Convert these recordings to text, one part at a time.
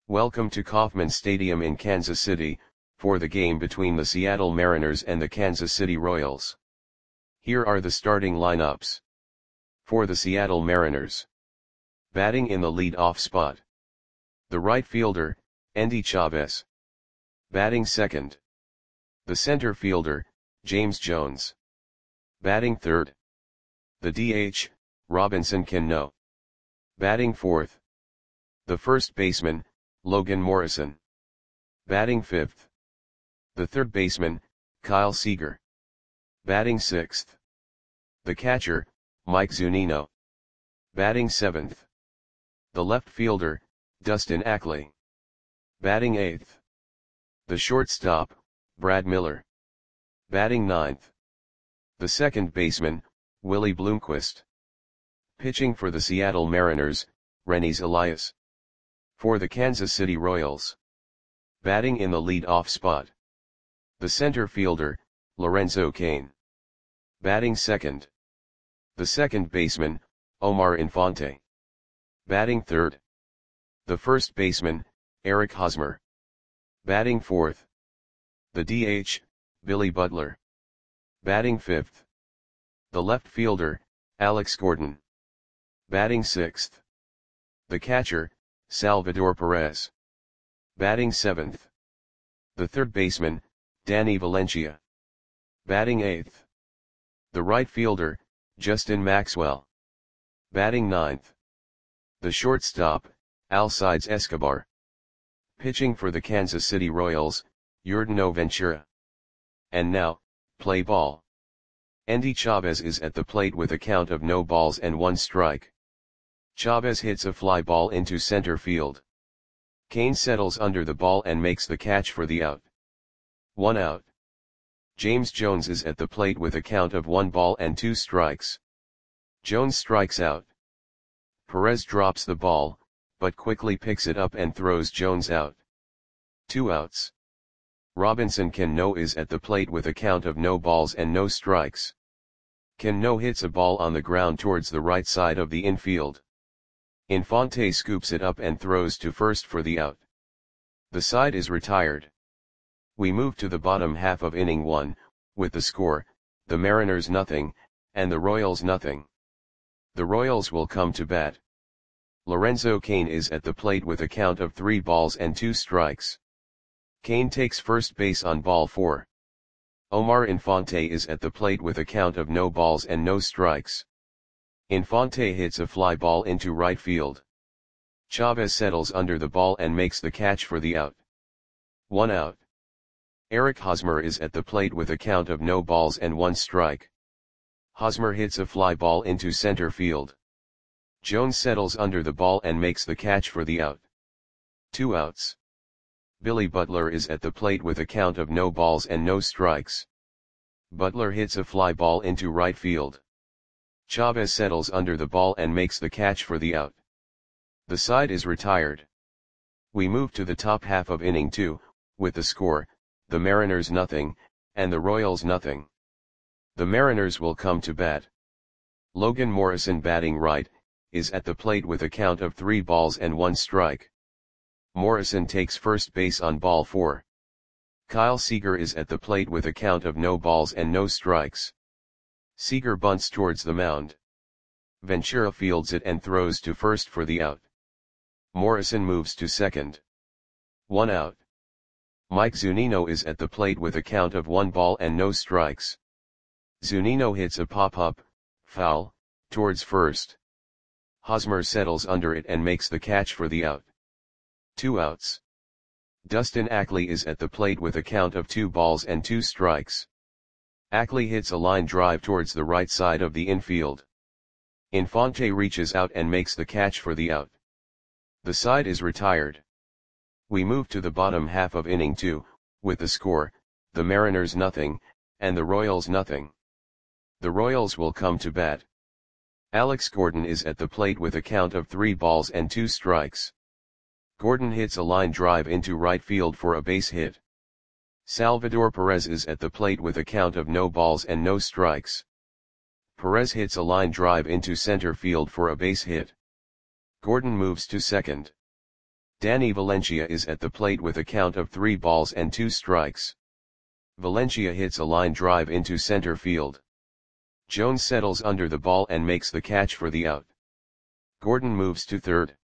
Welcome to Kauffman Stadium in Kansas City, for the game between the Seattle Mariners and the Kansas City Royals. Here are the starting lineups. For the Seattle Mariners. Batting in the lead-off spot. The right fielder, Endy Chavez. Batting second. The center fielder, James Jones. Batting third. The DH, Robinson Cano. Batting fourth. The first baseman, Logan Morrison. Batting fifth. The third baseman, Kyle Seager. Batting sixth. The catcher, Mike Zunino. Batting seventh. The left fielder, Dustin Ackley. Batting eighth. The shortstop, Brad Miller. Batting ninth. The second baseman, Willie Bloomquist. Pitching for the Seattle Mariners, Renis Elias. For the Kansas City Royals. Batting in the lead-off spot. The center fielder, Lorenzo Cain. Batting second. The second baseman, Omar Infante. Batting third. The first baseman, Eric Hosmer. Batting fourth. The DH, Billy Butler. Batting fifth. The left fielder, Alex Gordon. Batting sixth. The catcher, Salvador Perez. Batting seventh. The third baseman, Danny Valencia. Batting eighth. The right fielder, Justin Maxwell. Batting ninth. The shortstop, Alcides Escobar. Pitching for the Kansas City Royals, Yordano Ventura. And now, play ball. Endy Chavez is at the plate with a count of no balls and one strike. Chavez hits a fly ball into center field. Cain settles under the ball and makes the catch for the out. 1 out. James Jones is at the plate with a count of 1 ball and 2 strikes. Jones strikes out. Perez drops the ball, but quickly picks it up and throws Jones out. 2 outs. Robinson Cano is at the plate with a count of no balls and no strikes. Cano hits a ball on the ground towards the right side of the infield. Infante scoops it up and throws to first for the out. The side is retired. We move to the bottom half of inning 1, with the score, the Mariners nothing, and the Royals nothing. The Royals will come to bat. Lorenzo Cain is at the plate with a count of 3 balls and 2 strikes. Cain takes first base on ball 4. Omar Infante is at the plate with a count of no balls and no strikes. Infante hits a fly ball into right field. Chavez settles under the ball and makes the catch for the out. 1 out. Eric Hosmer is at the plate with a count of no balls and 1 strike. Hosmer hits a fly ball into center field. Jones settles under the ball and makes the catch for the out. 2 outs. Billy Butler is at the plate with a count of no balls and no strikes. Butler hits a fly ball into right field. Chavez settles under the ball and makes the catch for the out. The side is retired. We move to the top half of inning 2, with the score, the Mariners nothing, and the Royals nothing. The Mariners will come to bat. Logan Morrison batting right, is at the plate with a count of 3 balls and 1 strike. Morrison takes first base on ball 4. Kyle Seager is at the plate with a count of no balls and no strikes. Seager bunts towards the mound. Ventura fields it and throws to first for the out. Morrison moves to second. 1 out. Mike Zunino is at the plate with a count of 1 ball and no strikes. Zunino hits a pop-up, foul, towards first. Hosmer settles under it and makes the catch for the out. 2 outs. Dustin Ackley is at the plate with a count of 2 balls and 2 strikes. Ackley hits a line drive towards the right side of the infield. Infante reaches out and makes the catch for the out. The side is retired. We move to the bottom half of inning 2, with the score, the Mariners nothing, and the Royals nothing. The Royals will come to bat. Alex Gordon is at the plate with a count of 3 balls and 2 strikes. Gordon hits a line drive into right field for a base hit. Salvador Perez is at the plate with a count of no balls and no strikes. Perez hits a line drive into center field for a base hit. Gordon moves to second. Danny Valencia is at the plate with a count of 3 balls and 2 strikes. Valencia hits a line drive into center field. Jones settles under the ball and makes the catch for the out. Gordon moves to third.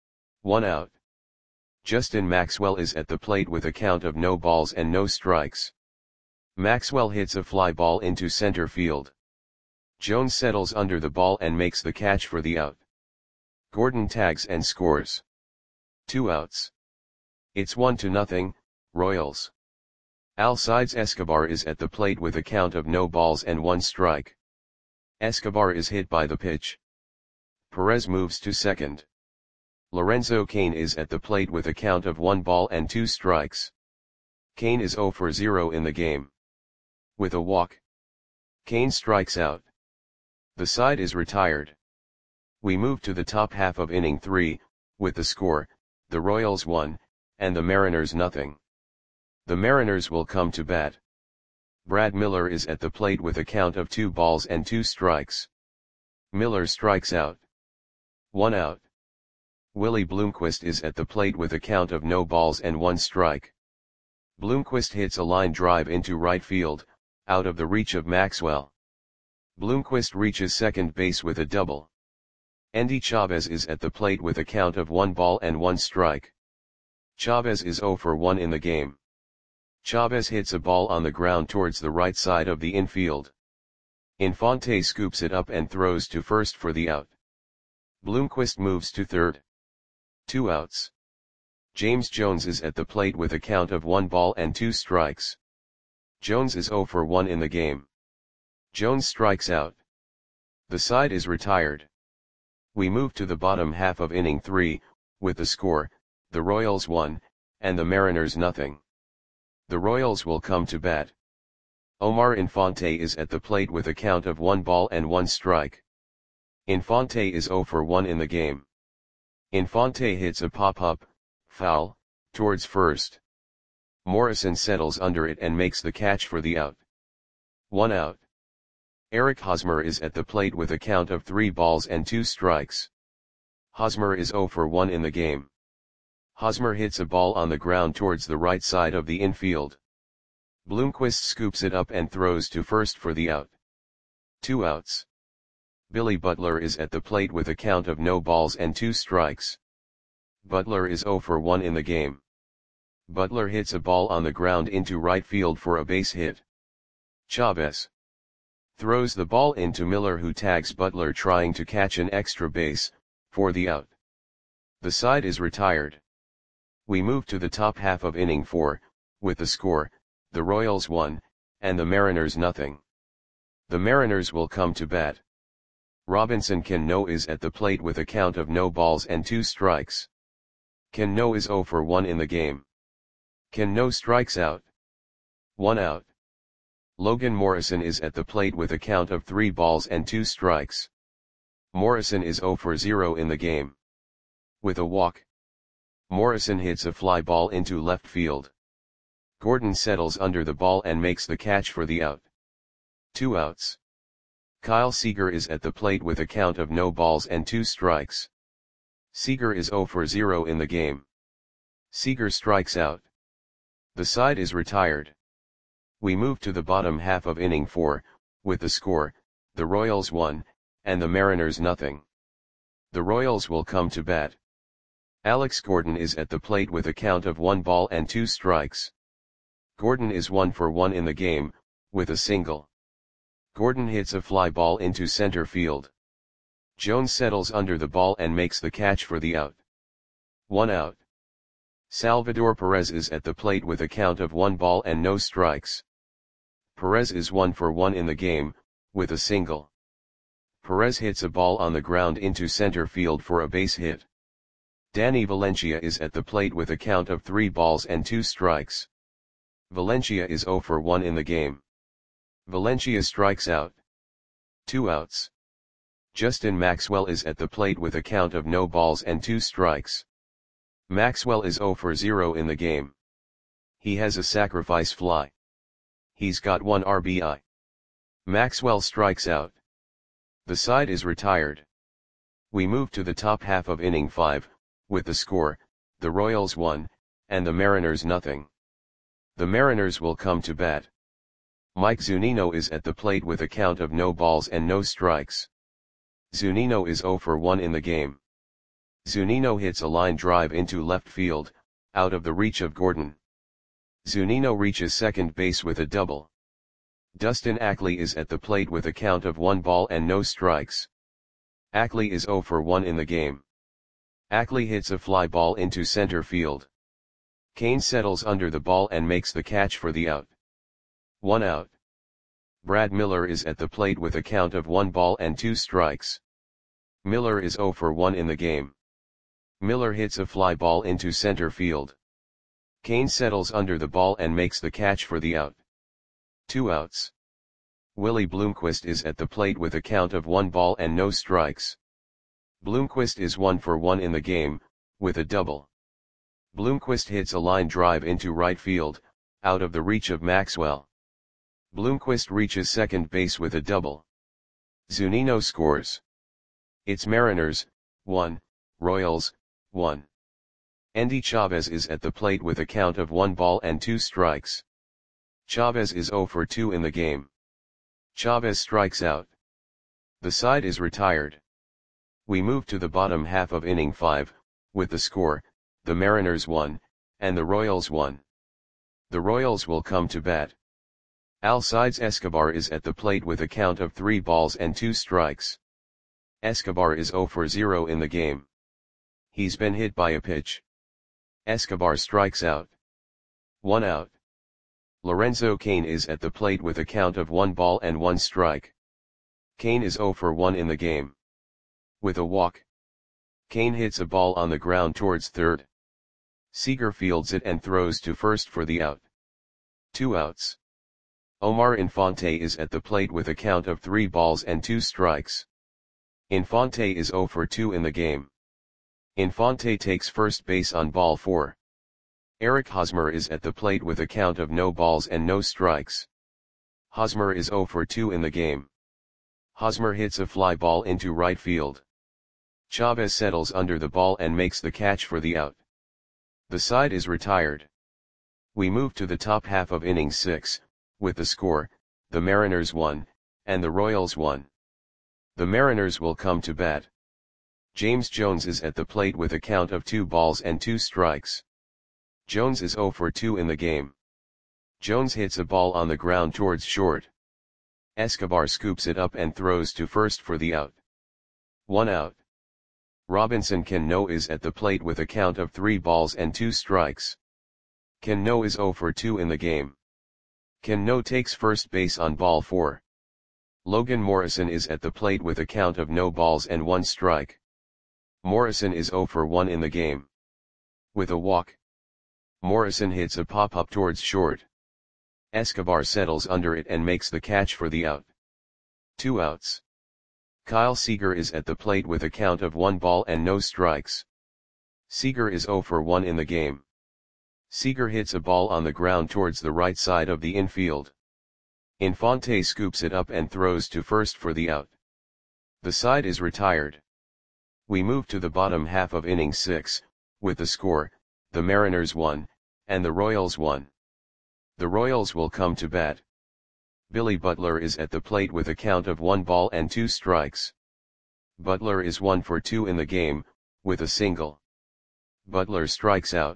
1 out. Justin Maxwell is at the plate with a count of no balls and no strikes. Maxwell hits a fly ball into center field. Jones settles under the ball and makes the catch for the out. Gordon tags and scores. 2 outs. It's 1-0, Royals. Alcides Escobar is at the plate with a count of no balls and 1 strike. Escobar is hit by the pitch. Perez moves to second. Lorenzo Cain is at the plate with a count of 1 ball and 2 strikes. Cain is 0 for 0 in the game. With a walk, Cain strikes out. The side is retired. We move to the top half of inning 3, with the score, the Royals 1, and the Mariners nothing. The Mariners will come to bat. Brad Miller is at the plate with a count of 2 balls and 2 strikes. Miller strikes out. 1 out. Willie Bloomquist is at the plate with a count of no balls and 1 strike. Bloomquist hits a line drive into right field, out of the reach of Maxwell. Bloomquist reaches second base with a double. Endy Chavez is at the plate with a count of 1 ball and 1 strike. Chavez is 0 for 1 in the game. Chavez hits a ball on the ground towards the right side of the infield. Infante scoops it up and throws to first for the out. Bloomquist moves to third. 2 outs. James Jones is at the plate with a count of 1 ball and 2 strikes. Jones is 0 for 1 in the game. Jones strikes out. The side is retired. We move to the bottom half of inning 3, with the score, the Royals 1, and the Mariners nothing. The Royals will come to bat. Omar Infante is at the plate with a count of 1 ball and 1 strike. Infante is 0 for 1 in the game. Infante hits a pop-up, foul, towards first. Morrison settles under it and makes the catch for the out. 1 out. Eric Hosmer is at the plate with a count of 3 balls and 2 strikes. Hosmer is 0 for 1 in the game. Hosmer hits a ball on the ground towards the right side of the infield. Bloomquist scoops it up and throws to first for the out. 2 outs. Billy Butler is at the plate with a count of no balls and 2 strikes. Butler is 0 for 1 in the game. Butler hits a ball on the ground into right field for a base hit. Chavez throws the ball into Miller, who tags Butler trying to catch an extra base, for the out. The side is retired. We move to the top half of inning 4, with the score, the Royals 1, and the Mariners nothing. The Mariners will come to bat. Robinson Cano is at the plate with a count of no balls and 2 strikes. Cano is 0 for 1 in the game. Cano strikes out. 1 out. Logan Morrison is at the plate with a count of 3 balls and 2 strikes. Morrison is 0 for 0 in the game. With a walk, Morrison hits a fly ball into left field. Gordon settles under the ball and makes the catch for the out. 2 outs. Kyle Seager is at the plate with a count of no balls and 2 strikes. Seager is 0 for 0 in the game. Seager strikes out. The side is retired. We move to the bottom half of inning 4, with the score, the Royals 1, and the Mariners nothing. The Royals will come to bat. Alex Gordon is at the plate with a count of 1 ball and 2 strikes. Gordon is 1 for 1 in the game, with a single. Gordon hits a fly ball into center field. Jones settles under the ball and makes the catch for the out. 1 out. Salvador Perez is at the plate with a count of 1 ball and no strikes. Perez is 1 for 1 in the game, with a single. Perez hits a ball on the ground into center field for a base hit. Danny Valencia is at the plate with a count of 3 balls and 2 strikes. Valencia is 0 for 1 in the game. Valencia strikes out. 2 outs. Justin Maxwell is at the plate with a count of no balls and 2 strikes. Maxwell is 0 for 0 in the game. He has a sacrifice fly. He's got 1 RBI. Maxwell strikes out. The side is retired. We move to the top half of inning 5, with the score, the Royals 1, and the Mariners nothing. The Mariners will come to bat. Mike Zunino is at the plate with a count of no balls and no strikes. Zunino is 0 for 1 in the game. Zunino hits a line drive into left field, out of the reach of Gordon. Zunino reaches second base with a double. Dustin Ackley is at the plate with a count of 1 ball and no strikes. Ackley is 0 for 1 in the game. Ackley hits a fly ball into center field. Kane settles under the ball and makes the catch for the out. 1 out. Brad Miller is at the plate with a count of 1 ball and 2 strikes. Miller is 0 for 1 in the game. Miller hits a fly ball into center field. Kane settles under the ball and makes the catch for the out. 2 outs. Willie Bloomquist is at the plate with a count of 1 ball and no strikes. Bloomquist is 1 for 1 in the game, with a double. Bloomquist hits a line drive into right field, out of the reach of Maxwell. Bloomquist reaches second base with a double. Zunino scores. It's Mariners, 1, Royals, 1. Endy Chavez is at the plate with a count of 1 ball and 2 strikes. Chavez is 0 for 2 in the game. Chavez strikes out. The side is retired. We move to the bottom half of inning 5, with the score, the Mariners 1, and the Royals 1. The Royals will come to bat. Alcides Escobar is at the plate with a count of 3 balls and 2 strikes. Escobar is 0 for 0 in the game. He's been hit by a pitch. Escobar strikes out. 1 out. Lorenzo Cain is at the plate with a count of 1 ball and 1 strike. Cain is 0 for 1 in the game. With a walk. Cain hits a ball on the ground towards third. Seager fields it and throws to first for the out. 2 outs. Omar Infante is at the plate with a count of 3 balls and 2 strikes. Infante is 0 for 2 in the game. Infante takes first base on ball 4. Eric Hosmer is at the plate with a count of no balls and no strikes. Hosmer is 0 for 2 in the game. Hosmer hits a fly ball into right field. Chavez settles under the ball and makes the catch for the out. The side is retired. We move to the top half of inning 6, with the score, the Mariners 1, and the Royals 1. The Mariners will come to bat. James Jones is at the plate with a count of 2 balls and 2 strikes. Jones is 0 for 2 in the game. Jones hits a ball on the ground towards short. Escobar scoops it up and throws to first for the out. 1 out. Robinson Cano is at the plate with a count of 3 balls and 2 strikes. Cano is 0 for 2 in the game. Cano takes first base on ball 4. Logan Morrison is at the plate with a count of no balls and 1 strike. Morrison is 0 for 1 in the game. With a walk. Morrison hits a pop-up towards short. Escobar settles under it and makes the catch for the out. 2 outs. Kyle Seager is at the plate with a count of 1 ball and no strikes. Seager is 0 for 1 in the game. Seager hits a ball on the ground towards the right side of the infield. Infante scoops it up and throws to first for the out. The side is retired. We move to the bottom half of inning 6, with the score, the Mariners 1, and the Royals 1. The Royals will come to bat. Billy Butler is at the plate with a count of 1 ball and 2 strikes. Butler is 1 for 2 in the game, with a single. Butler strikes out.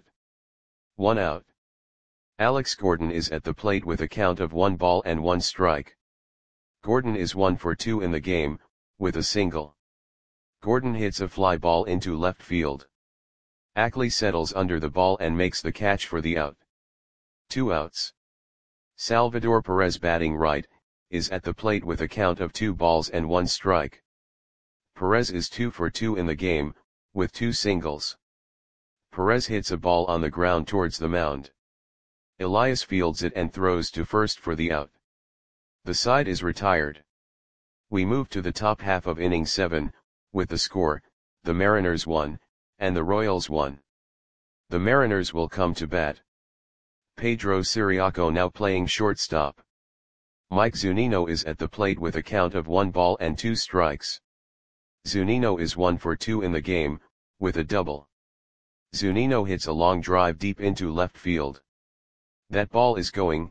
1 out. Alex Gordon is at the plate with a count of 1 ball and 1 strike. Gordon is 1 for 2 in the game, with a single. Gordon hits a fly ball into left field. Ackley settles under the ball and makes the catch for the out. 2 outs. Salvador Perez, batting right, is at the plate with a count of 2 balls and 1 strike. Perez is 2 for 2 in the game, with 2 singles. Perez hits a ball on the ground towards the mound. Elias fields it and throws to first for the out. The side is retired. We move to the top half of inning 7, with the score, the Mariners 1, and the Royals 1. The Mariners will come to bat. Pedro Ciriaco now playing shortstop. Mike Zunino is at the plate with a count of 1 ball and 2 strikes. Zunino is 1 for 2 in the game, with a double. Zunino hits a long drive deep into left field. That ball is going,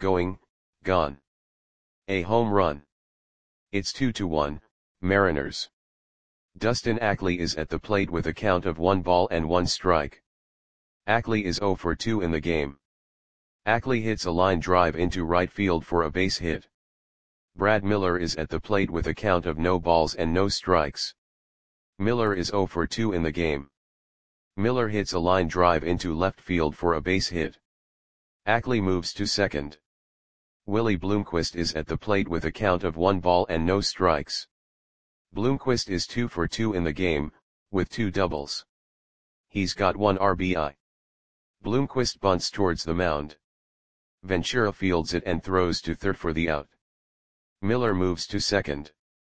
gone. A home run. It's 2-1, Mariners. Dustin Ackley is at the plate with a count of 1 ball and 1 strike. Ackley is 0 for 2 in the game. Ackley hits a line drive into right field for a base hit. Brad Miller is at the plate with a count of no balls and no strikes. Miller is 0 for 2 in the game. Miller hits a line drive into left field for a base hit. Ackley moves to second. Willie Bloomquist is at the plate with a count of 1 ball and no strikes. Bloomquist is 2 for 2 in the game, with 2 doubles. He's got 1 RBI. Bloomquist bunts towards the mound. Ventura fields it and throws to third for the out. Miller moves to second.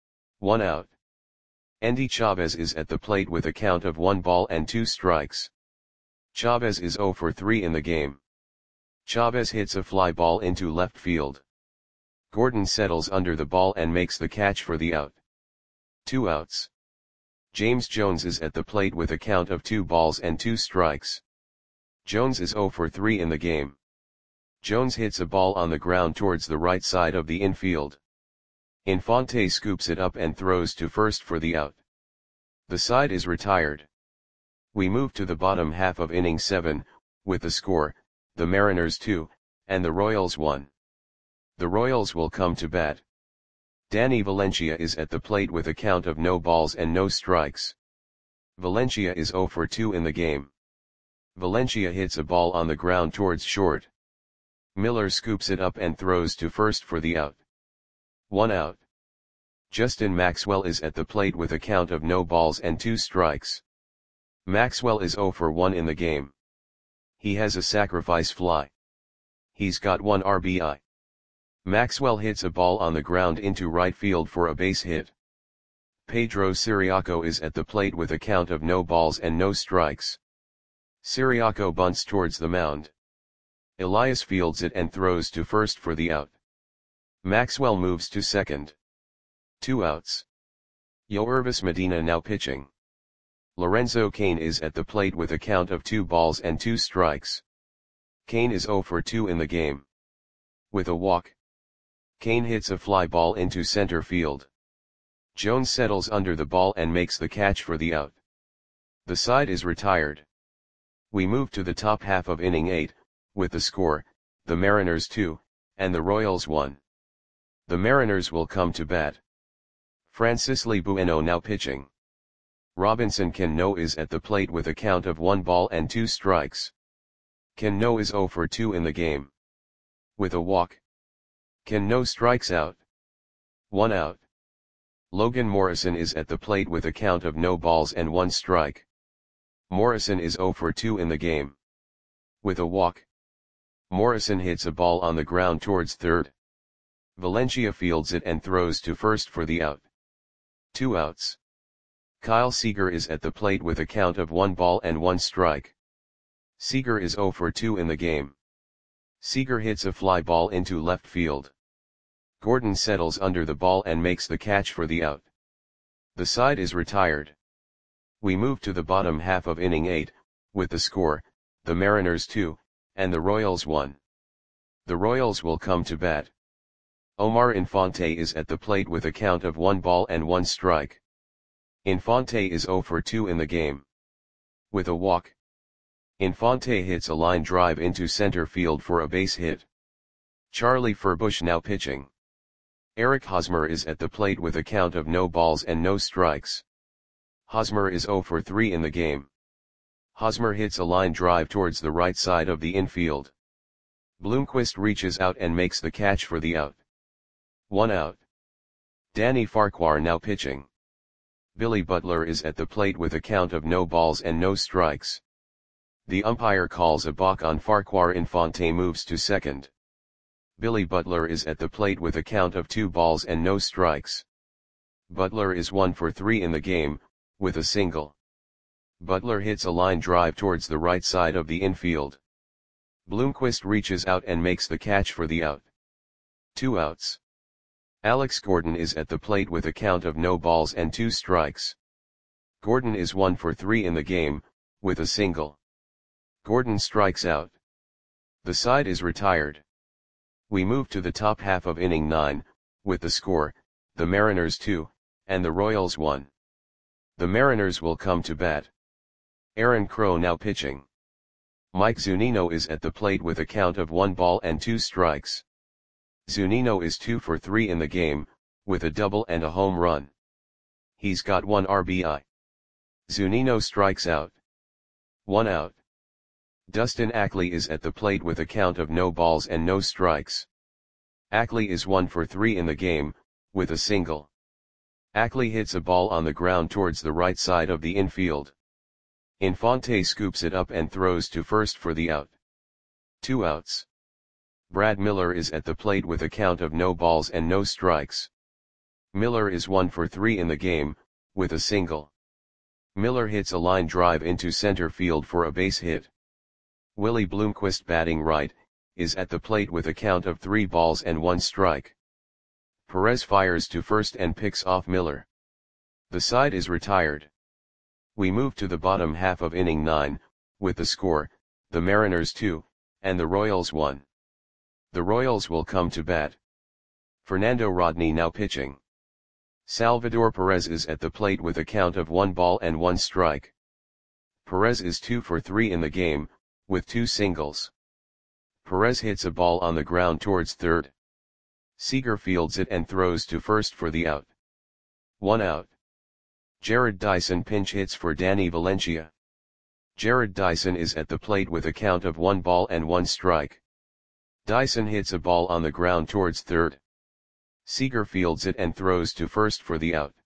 1 out. Endy Chavez is at the plate with a count of 1 ball and 2 strikes. Chavez is 0 for 3 in the game. Chavez hits a fly ball into left field. Gordon settles under the ball and makes the catch for the out. 2 outs. James Jones is at the plate with a count of 2 balls and 2 strikes. Jones is 0 for 3 in the game. Jones hits a ball on the ground towards the right side of the infield. Infante scoops it up and throws to first for the out. The side is retired. We move to the bottom half of inning 7, with the score, the Mariners 2, and the Royals 1. The Royals will come to bat. Danny Valencia is at the plate with a count of no balls and no strikes. Valencia is 0 for 2 in the game. Valencia hits a ball on the ground towards short. Miller scoops it up and throws to first for the out. 1 out. Justin Maxwell is at the plate with a count of no balls and 2 strikes. Maxwell is 0 for 1 in the game. He has a sacrifice fly. He's got 1 RBI. Maxwell hits a ball on the ground into right field for a base hit. Pedro Ciriaco is at the plate with a count of no balls and no strikes. Ciriaco bunts towards the mound. Elias fields it and throws to first for the out. Maxwell moves to second. 2 outs. Yoervis Medina now pitching. Lorenzo Cain is at the plate with a count of 2 balls and 2 strikes. Cain is 0 for 2 in the game. With a walk. Cain hits a fly ball into center field. Jones settles under the ball and makes the catch for the out. The side is retired. We move to the top half of inning 8, with the score, the Mariners 2, and the Royals 1. The Mariners will come to bat. Francisly Bueno now pitching. Robinson Cano is at the plate with a count of 1 ball and 2 strikes. Cano is 0 for 2 in the game. With a walk. Cano strikes out. 1 out. Logan Morrison is at the plate with a count of no balls and 1 strike. Morrison is 0 for 2 in the game. With a walk. Morrison hits a ball on the ground towards third. Valencia fields it and throws to first for the out. 2 outs. Kyle Seager is at the plate with a count of 1 ball and 1 strike. Seager is 0 for 2 in the game. Seager hits a fly ball into left field. Gordon settles under the ball and makes the catch for the out. The side is retired. We move to the bottom half of inning 8, with the score, the Mariners 2, and the Royals 1. The Royals will come to bat. Omar Infante is at the plate with a count of 1 ball and 1 strike. Infante is 0 for 2 in the game. With a walk. Infante hits a line drive into center field for a base hit. Charlie Furbush now pitching. Eric Hosmer is at the plate with a count of no balls and no strikes. Hosmer is 0 for 3 in the game. Hosmer hits a line drive towards the right side of the infield. Bloomquist reaches out and makes the catch for the out. 1 out. Danny Farquhar now pitching. Billy Butler is at the plate with a count of no balls and no strikes. The umpire calls a balk on Farquhar. Infante moves to second. Billy Butler is at the plate with a count of 2 balls and no strikes. Butler is 1 for 3 in the game, with a single. Butler hits a line drive towards the right side of the infield. Bloomquist reaches out and makes the catch for the out. 2 outs. Alex Gordon is at the plate with a count of no balls and 2 strikes. Gordon is 1 for 3 in the game, with a single. Gordon strikes out. The side is retired. We move to the top half of inning 9, with the score, the Mariners 2, and the Royals 1. The Mariners will come to bat. Aaron Crow now pitching. Mike Zunino is at the plate with a count of 1 ball and 2 strikes. Zunino is 2 for 3 in the game, with a double and a home run. He's got 1 RBI. Zunino strikes out. 1 out. Dustin Ackley is at the plate with a count of no balls and no strikes. Ackley is 1 for 3 in the game, with a single. Ackley hits a ball on the ground towards the right side of the infield. Infante scoops it up and throws to first for the out. 2 outs. Brad Miller is at the plate with a count of no balls and no strikes. Miller is 1 for 3 in the game, with a single. Miller hits a line drive into center field for a base hit. Willie Bloomquist, batting right, is at the plate with a count of 3 balls and 1 strike. Perez fires to first and picks off Miller. The side is retired. We move to the bottom half of inning 9, with the score, the Mariners 2, and the Royals 1. The Royals will come to bat. Fernando Rodney now pitching. Salvador Perez is at the plate with a count of 1 ball and 1 strike. Perez is 2 for 3 in the game, with 2 singles. Perez hits a ball on the ground towards third. Seager fields it and throws to first for the out. 1 out. Jared Dyson pinch hits for Danny Valencia. Jared Dyson is at the plate with a count of 1 ball and 1 strike. Dyson hits a ball on the ground towards third. Seager fields it and throws to first for the out.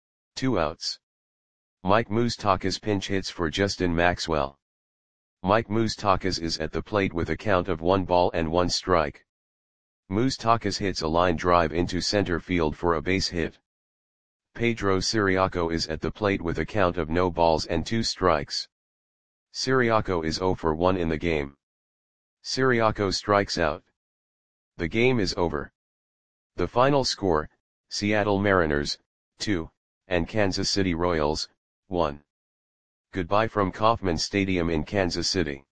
2 outs. Mike Moustakas pinch hits for Justin Maxwell. Mike Moustakas is at the plate with a count of 1 ball and 1 strike. Moustakas hits a line drive into center field for a base hit. Pedro Ciriaco is at the plate with a count of no balls and 2 strikes. Ciriaco is 0 for 1 in the game. Ciriaco strikes out. The game is over. The final score, Seattle Mariners, 2, and Kansas City Royals, 1. Goodbye from Kauffman Stadium in Kansas City.